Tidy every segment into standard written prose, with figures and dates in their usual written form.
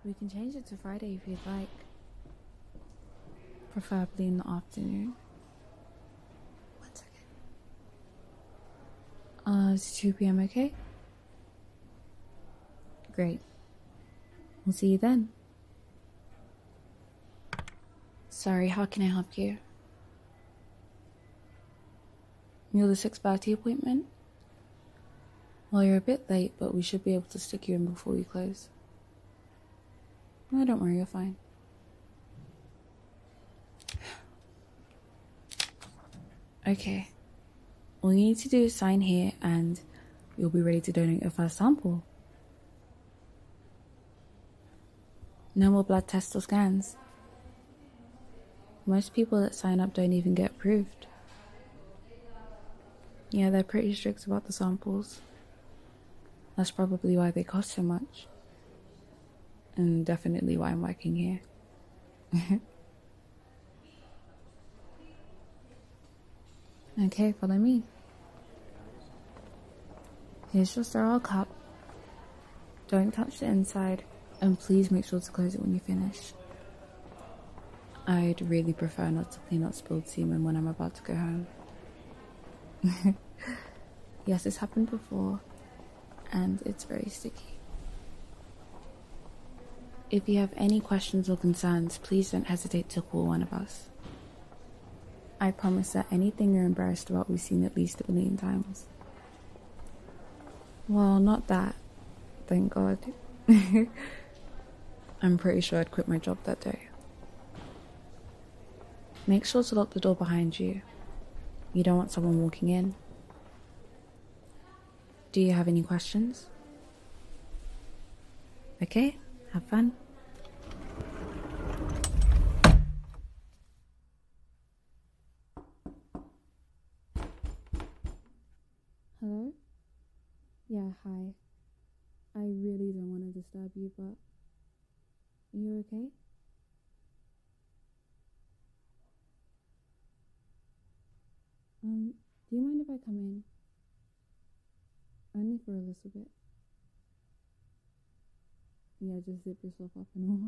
We can change it to Friday if you'd like. Preferably in the afternoon. One second. Is 2 p.m. okay? Great. We'll see you then. Sorry, how can I help you? You're the 6:30 appointment? Well, you're a bit late, but we should be able to stick you in before we close. No, don't worry, you're fine. Okay. All you need to do is sign here and you'll be ready to donate your first sample. No more blood tests or scans. Most people that sign up don't even get approved. Yeah, they're pretty strict about the samples. That's probably why they cost so much. And definitely why I'm working here. Okay, follow me. Here's your sterile cup. Don't touch the inside, and please make sure to close it when you finish. I'd really prefer not to clean up spilled semen when I'm about to go home. Yes, this happened before, and it's very sticky. If you have any questions or concerns, please don't hesitate to call one of us. I promise that anything you're embarrassed about we've seen at least 1 million times. Well, not that, thank God. I'm pretty sure I'd quit my job that day. Make sure to lock the door behind you. You don't want someone walking in. Do you have any questions? Okay, have fun. Hello? Yeah, hi. I really don't want to disturb you, but you okay? Do you mind if I come in? Only for a little bit. Yeah, just zip yourself up and all.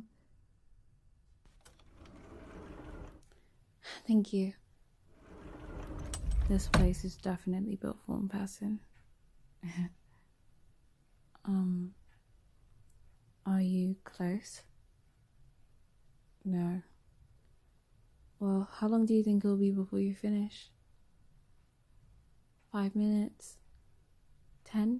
Thank you. This place is definitely built for one person. Are you close? No. Well, how long do you think it'll be before you finish? 5 minutes? 10?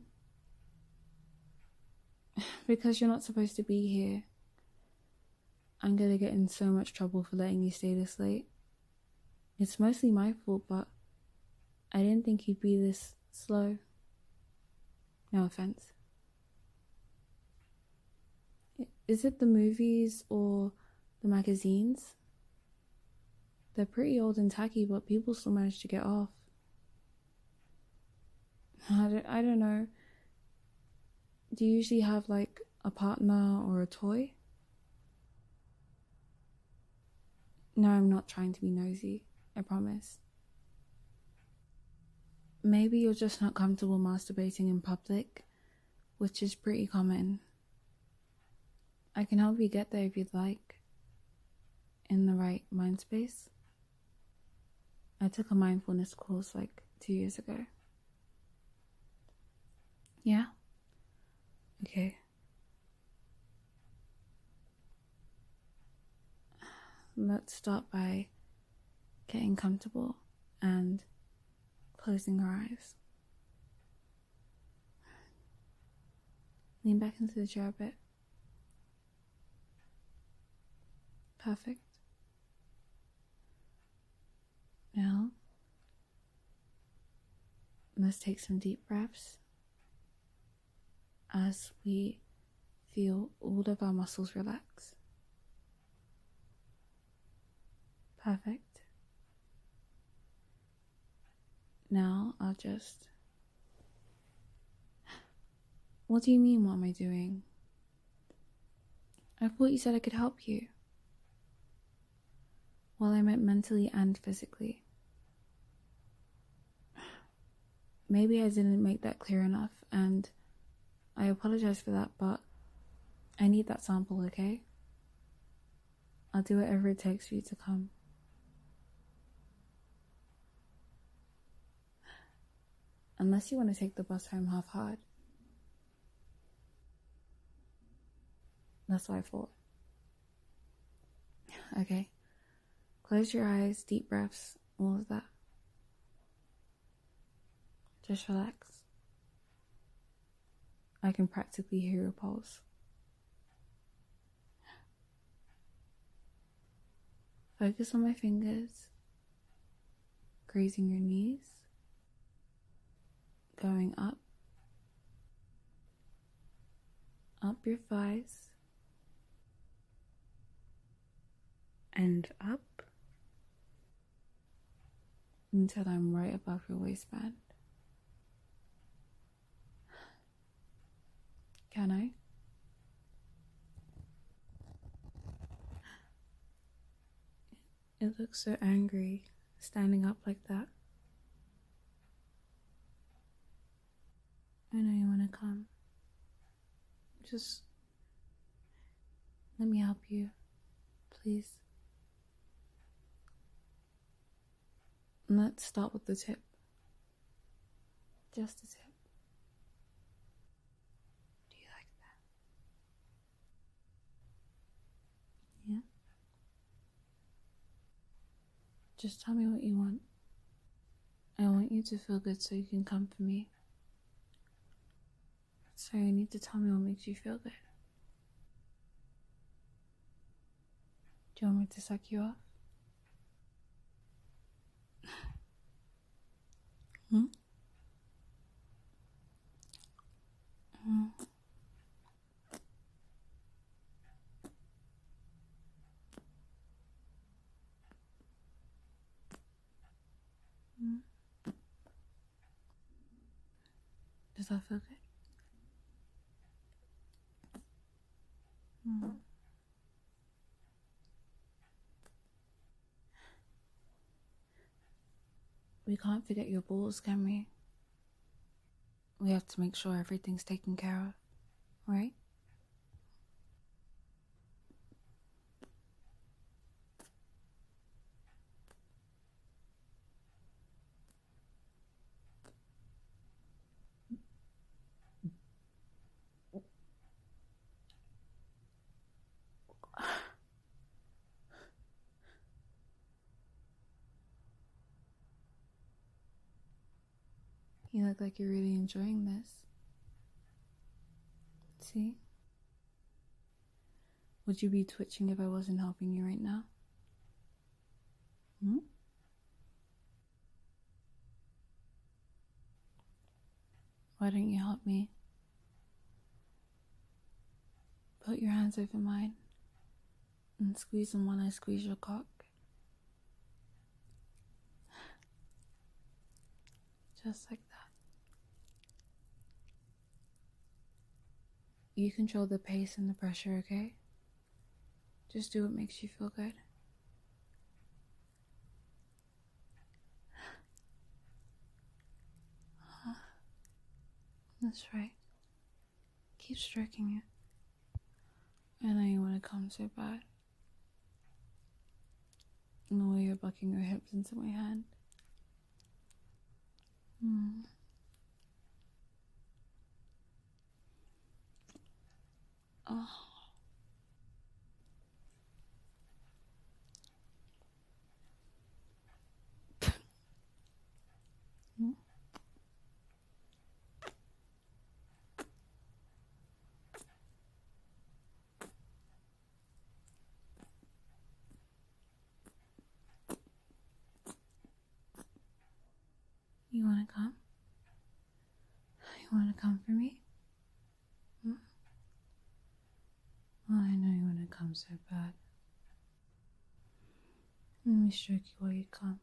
Because you're not supposed to be here. I'm gonna get in so much trouble for letting you stay this late. It's mostly my fault, but I didn't think you'd be this slow. No offense. Is it the movies or the magazines? They're pretty old and tacky, but people still manage to get off. I don't know. Do you usually have like a partner or a toy? No, I'm not trying to be nosy. I promise. Maybe you're just not comfortable masturbating in public, which is pretty common. I can help you get there if you'd like. In the right mind space. I took a mindfulness course like 2 years ago. Yeah? Okay. Let's start by getting comfortable and closing our eyes. Lean back into the chair a bit. Perfect. Now, let's take some deep breaths as we feel all of our muscles relax. Perfect. Now I'll just... What do you mean, what am I doing? I thought you said I could help you. Well, I meant mentally and physically. Maybe I didn't make that clear enough, and I apologize for that, but I need that sample, okay? I'll do whatever it takes for you to come. Unless you want to take the bus home half-hard. That's what I thought. Okay. Close your eyes, deep breaths, all of that. Just relax. I can practically hear your pulse. Focus on my fingers, grazing your knees, going up your thighs, and up until I'm right above your waistband. Can I? It looks so angry, standing up like that. I know you want to come. Just let me help you, please. And let's start with the tip. Just the tip. Do you like that? Yeah? Just tell me what you want. I want you to feel good so you can come for me. So you need to tell me what makes you feel good. Do you want me to suck you off? Hmm? Mm. Mm. Does that feel good? Mm. We can't forget your balls, can we? We have to make sure everything's taken care of, right? You look like you're really enjoying this. See? Would you be twitching if I wasn't helping you right now? Hmm? Why don't you help me? Put your hands over mine and squeeze them while I squeeze your cock. Just like that. You control the pace and the pressure, okay? Just do what makes you feel good. That's right. Keep stroking it. I know you want to come so bad. And the way you're bucking your hips into my hand. Mm. Oh. Mm. You want to come? You want to come for me? Mm. Oh, I know you want to come so bad. Let me stroke you while you come.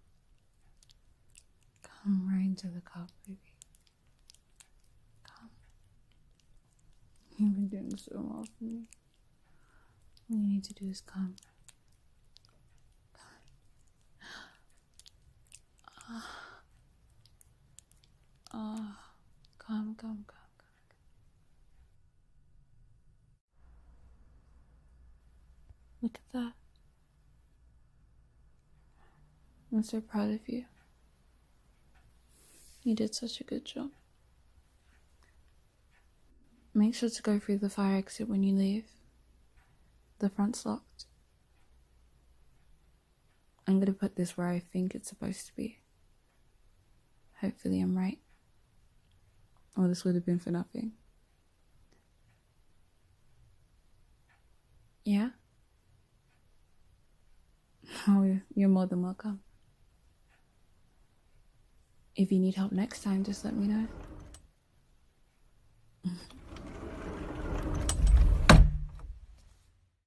Come right into the cup, baby. Come. You've been doing so well for me. All you need to do is come. Come, come, come, come. Look at that. I'm so proud of you. You did such a good job. Make sure to go through the fire exit when you leave. The front's locked. I'm gonna put this where I think it's supposed to be. Hopefully I'm right. Or this would have been for nothing. Yeah? Oh, you're more than welcome. If you need help next time, just let me know.